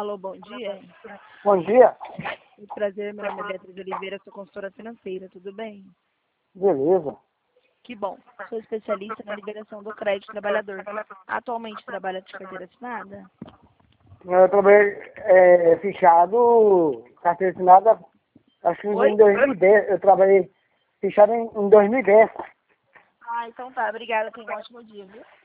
Alô, bom dia. Bom dia. Muito prazer, meu nome é Beatriz Oliveira, sou consultora financeira, tudo bem? Beleza. Que bom. Sou especialista na liberação do crédito trabalhador. Atualmente trabalha de carteira assinada? Eu trabalhei fichado, carteira assinada, acho que Oi? em 2010. Eu trabalhei fichado em 2010. Ah, então tá. Obrigada. Tenha um ótimo dia, viu?